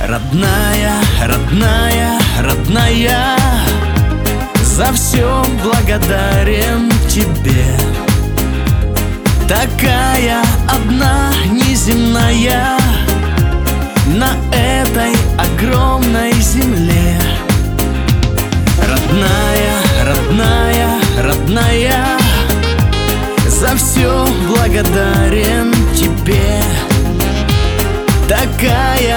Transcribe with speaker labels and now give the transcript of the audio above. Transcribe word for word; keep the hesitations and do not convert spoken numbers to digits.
Speaker 1: Родная, родная, родная, за все благодарен тебе. Такая одна неземная на этой огромной земле. Родная, родная, родная, за все благодарен тебе. Такая